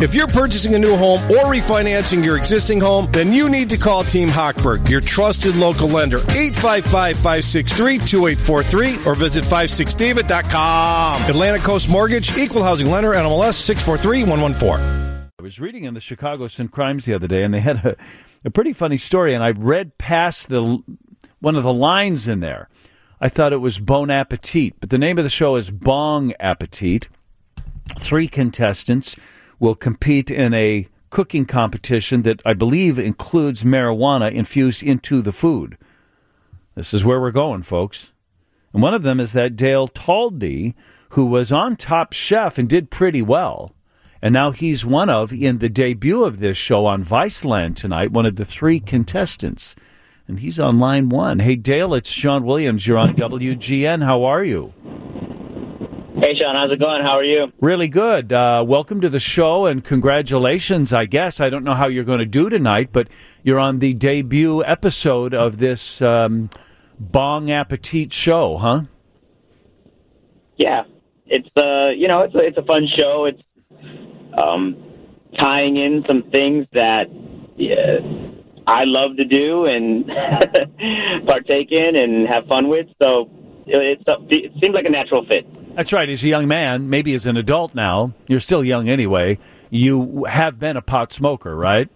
If you're purchasing a new home or refinancing your existing home, then you need to call Team Hochberg, your trusted local lender, 855-563-2843, or visit 56david.com. Atlantic Coast Mortgage, Equal Housing Lender, NMLS 643114. I was reading in the Chicago Sun-Crimes the other day, and they had a pretty funny story, and I read past one of the lines in there. I thought it was Bon Appetit, but the name of the show is Bong Appetit. 3 contestants will compete in a cooking competition that I believe includes marijuana infused into the food. This is where we're going, folks. And one of them is that Dale Talde, who was on Top Chef and did pretty well. And now he's in the debut of this show on Viceland tonight, one of the 3 contestants. And he's on line 1. Hey, Dale, it's John Williams. You're on WGN. How are you? Hey, Sean, how's it going? How are you? Really good. Welcome to the show, and congratulations, I guess. I don't know how you're going to do tonight, but you're on the debut episode of this Bong Appetit show, huh? Yeah. It's, it's a fun show. It's tying in some things that I love to do and partake in and have fun with, so it seems like a natural fit. That's right. As a young man, maybe as an adult now, you're still young anyway, you have been a pot smoker, right?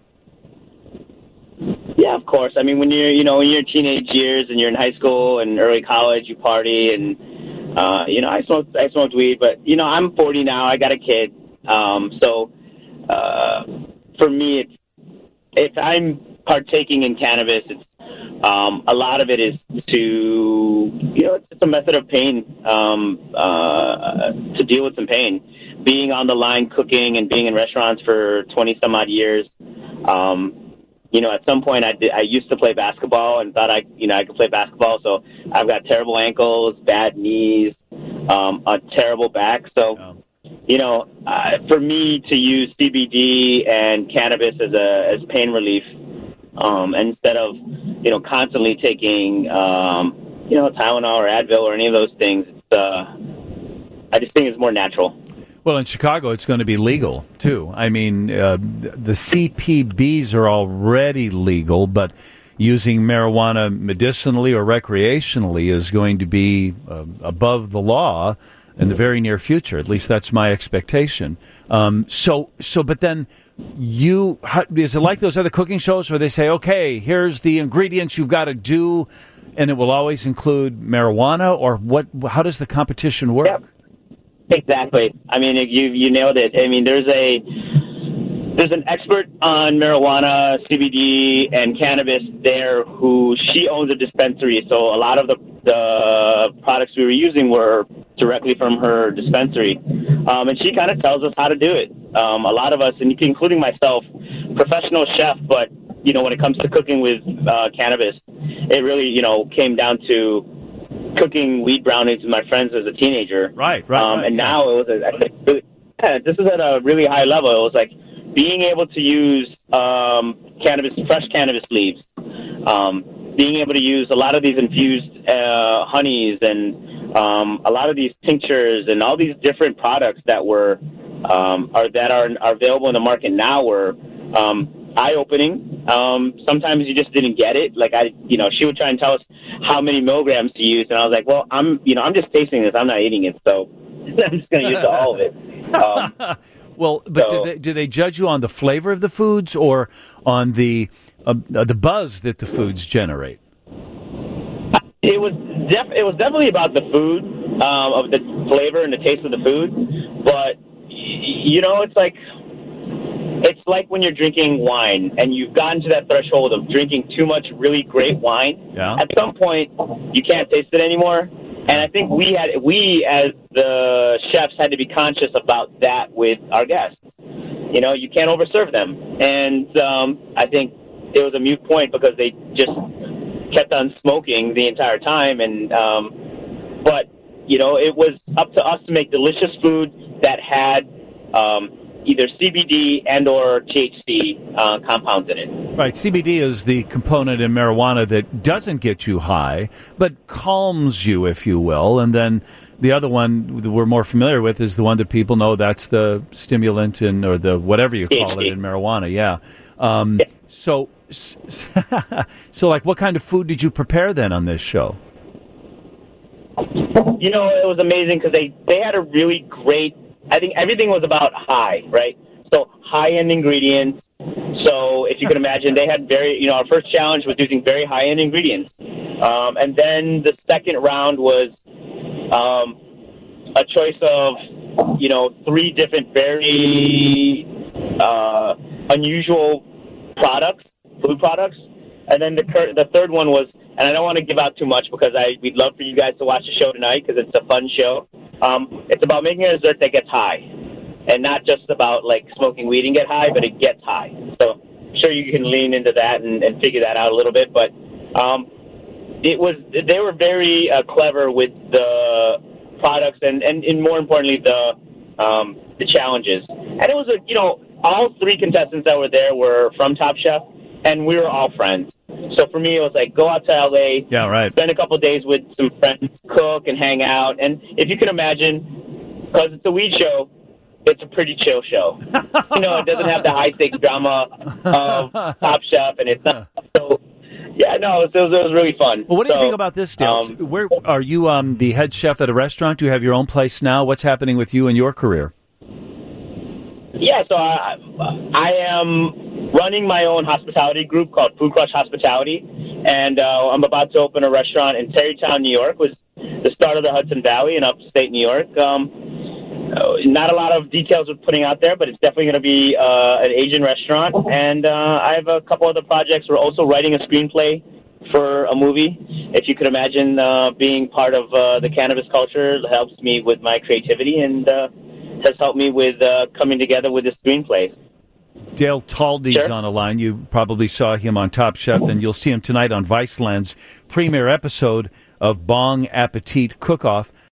Yeah, of course. I mean, when you're teenage years and you're in high school and early college, you party and, I smoked weed, but, I'm 40 now. I got a kid. So for me, if I'm partaking in cannabis, it's, a lot of it is it's a method of pain, to deal with some pain. Being on the line cooking and being in restaurants for 20 some odd years, at some point I used to play basketball and thought I could play basketball. So I've got terrible ankles, bad knees, a terrible back. So, for me to use CBD and cannabis as pain relief, instead of, constantly taking, Tylenol or Advil or any of those things, I just think it's more natural. Well, in Chicago, it's going to be legal, too. I mean, the CPBs are already legal, but using marijuana medicinally or recreationally is going to be above the law in the very near future. At least that's my expectation. But then is it like those other cooking shows where they say, okay, here's the ingredients you've got to do, and it will always include marijuana, or what? How does the competition work? Yep. Exactly. I mean, you nailed it. I mean, there's an expert on marijuana, CBD, and cannabis there who she owns a dispensary. So a lot of the products we were using were directly from her dispensary. And she kind of tells us how to do it. A lot of us, and including myself, professional chef, but, when it comes to cooking with cannabis, it really, came down to cooking weed brownies with my friends as a teenager. Right. And now it was, this is at a really high level. It was like being able to use fresh cannabis leaves, being able to use a lot of these infused honeys and a lot of these tinctures and all these different products that are available in the market now were eye-opening. Sometimes you just didn't get it. Like she would try and tell us how many milligrams to use, and I was like, well, I'm just tasting this. I'm not eating it, so I'm just going to use all of it. Well, but do they judge you on the flavor of the foods or on the buzz that the foods generate? It was definitely about the food, of the flavor and the taste of the food. But it's like when you're drinking wine and you've gotten to that threshold of drinking too much really great wine. Yeah. At some point, you can't taste it anymore. And I think we as the chefs had to be conscious about that with our guests. You can't overserve them. And I think it was a moot point because they just kept on smoking the entire time. And but it was up to us to make delicious food that had either CBD and or THC compounds in it. Right. CBD is the component in marijuana that doesn't get you high, but calms you, if you will. And then the other one that we're more familiar with is the one that people know that's the stimulant or the whatever you call THC. it in marijuana. Yeah. So, like, what kind of food did you prepare then on this show? You know, it was amazing because they had a really great, I think everything was about high, right? So high-end ingredients. So if you can imagine, they had our first challenge was using very high-end ingredients. And then the second round was a choice of, 3 different very unusual food products. And then the third one was, and I don't want to give out too much because we'd love for you guys to watch the show tonight because it's a fun show. It's about making a dessert that gets high, and not just about like smoking weed and get high, but it gets high. So I'm sure you can lean into that and figure that out a little bit. But they were very clever with the products and more importantly the challenges. And it was all 3 contestants that were there were from Top Chef, and we were all friends. So for me, it was like, go out to L.A., spend a couple of days with some friends, cook and hang out. And if you can imagine, because it's a weed show, it's a pretty chill show. It doesn't have the high-stakes drama of Top Chef, and it's not. So, yeah, no, it was really fun. Well, what do you think about this, Dale? Where are you the head chef at a restaurant? Do you have your own place now? What's happening with you and your career? Yeah, so I am running my own hospitality group called Food Crush Hospitality, and I'm about to open a restaurant in Tarrytown, New York, was the start of the Hudson Valley in upstate New York. Not a lot of details we're putting out there, but it's definitely going to be an Asian restaurant, and I have a couple other projects. We're also writing a screenplay for a movie. If you could imagine being part of the cannabis culture, it helps me with my creativity and has helped me with coming together with this screenplay. Dale Taldy's on the line. You probably saw him on Top Chef, and you'll see him tonight on Viceland's premiere episode of Bong Appetit Cook-Off.